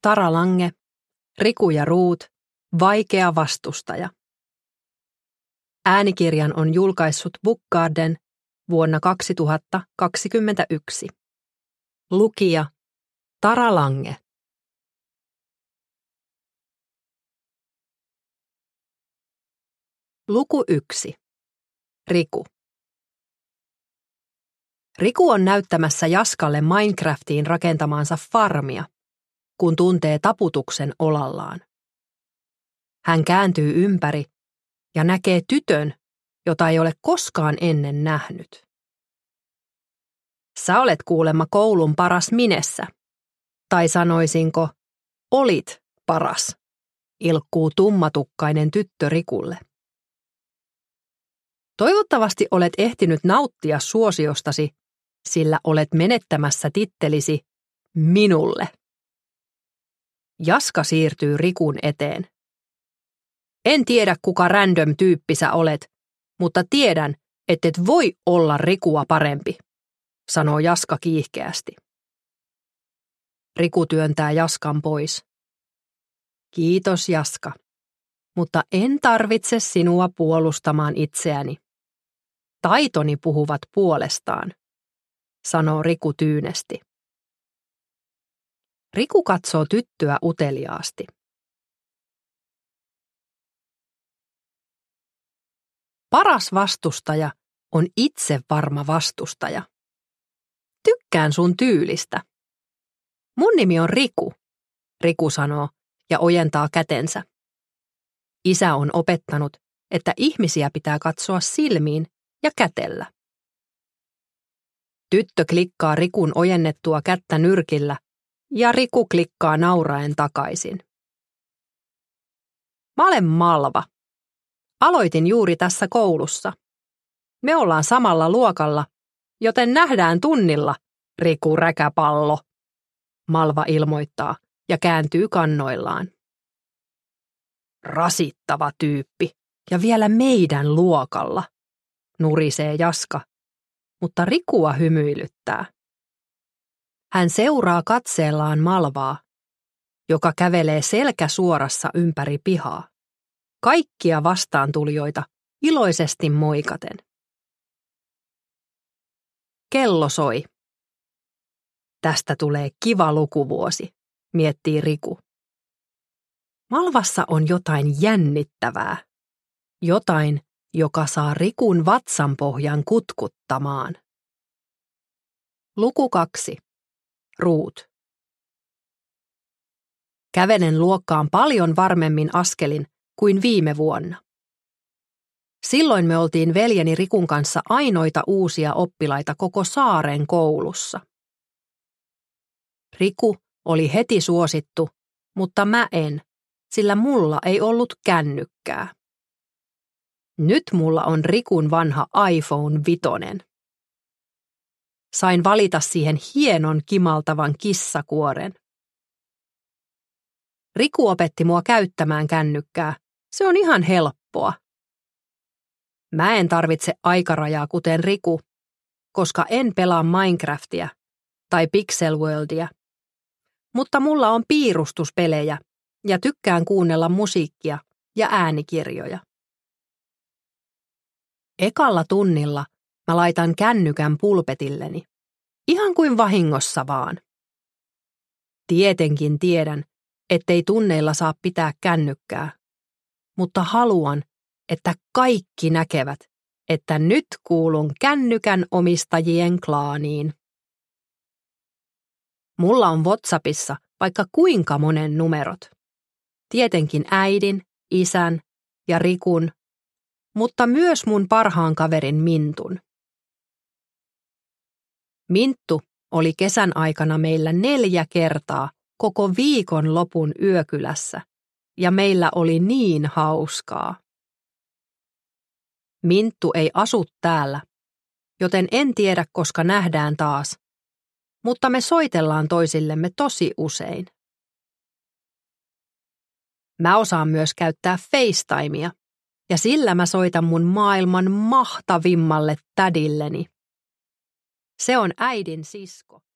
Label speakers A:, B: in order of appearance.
A: Tara Lange, Riku ja Ruut, vaikea vastustaja. Äänikirjan on julkaissut Book Garden vuonna 2021. Lukija Tara Lange. Luku 1. Riku. Riku on näyttämässä Jaskalle Minecraftiin rakentamaansa farmia, kun tuntee taputuksen olallaan. Hän kääntyy ympäri ja näkee tytön, jota ei ole koskaan ennen nähnyt. Sä olet kuulemma koulun paras minessä. Tai sanoisinko, olit paras, ilkkuu tummatukkainen tyttö Rikulle. Toivottavasti olet ehtinyt nauttia suosiostasi, sillä olet menettämässä tittelisi minulle. Jaska siirtyy Rikun eteen. En tiedä, kuka random tyyppi sä olet, mutta tiedän, ettet voi olla Rikua parempi, sanoo Jaska kiihkeästi. Riku työntää Jaskan pois. Kiitos, Jaska, mutta en tarvitse sinua puolustamaan itseäni. Taitoni puhuvat puolestaan, sanoo Riku tyynesti. Riku katsoo tyttöä uteliaasti. Paras vastustaja on itsevarma vastustaja. Tykkään sun tyylistä. Mun nimi on Riku, Riku sanoo ja ojentaa kätensä. Isä on opettanut, että ihmisiä pitää katsoa silmiin ja kätellä. Tyttö klikkaa Rikun ojennettua kättä nyrkillä ja Riku klikkaa nauraen takaisin. Mä olen Malva. Aloitin juuri tässä koulussa. Me ollaan samalla luokalla, joten nähdään tunnilla, Riku räkäpallo, Malva ilmoittaa ja kääntyy kannoillaan. Rasittava tyyppi ja vielä meidän luokalla, nurisee Jaska, mutta Rikua hymyilyttää. Hän seuraa katseellaan Malvaa, joka kävelee selkä suorassa ympäri pihaa. Kaikkia vastaantulijoita iloisesti moikaten. Kello soi. Tästä tulee kiva lukuvuosi, miettii Riku. Malvassa on jotain jännittävää. Jotain, joka saa Rikun vatsanpohjan kutkuttamaan. Luku 2. Ruut. Kävelen luokkaan paljon varmemmin askelin kuin viime vuonna. Silloin me oltiin veljeni Rikun kanssa ainoita uusia oppilaita koko saaren koulussa. Riku oli heti suosittu, mutta mä en, sillä mulla ei ollut kännykkää. Nyt mulla on Rikun vanha iPhone 5. Sain valita siihen hienon kimaltavan kissakuoren. Riku opetti mua käyttämään kännykkää. Se on ihan helppoa. Mä en tarvitse aikarajaa kuten Riku, koska en pelaa Minecraftia tai Pixel Worldia. Mutta mulla on piirustuspelejä ja tykkään kuunnella musiikkia ja äänikirjoja. Ekalla tunnilla mä laitan kännykän pulpetilleni, ihan kuin vahingossa vaan. Tietenkin tiedän, ettei tunneilla saa pitää kännykkää, mutta haluan, että kaikki näkevät, että nyt kuulun kännykän omistajien klaaniin. Mulla on WhatsAppissa vaikka kuinka monen numerot. Tietenkin äidin, isän ja Rikun, mutta myös mun parhaan kaverin Mintun. Minttu oli kesän aikana meillä 4 kertaa koko viikon lopun yökylässä, ja meillä oli niin hauskaa. Minttu ei asu täällä, joten en tiedä, koska nähdään taas, mutta me soitellaan toisillemme tosi usein. Mä osaan myös käyttää FaceTimea, ja sillä mä soitan mun maailman mahtavimmalle tädilleni. Se on äidin sisko.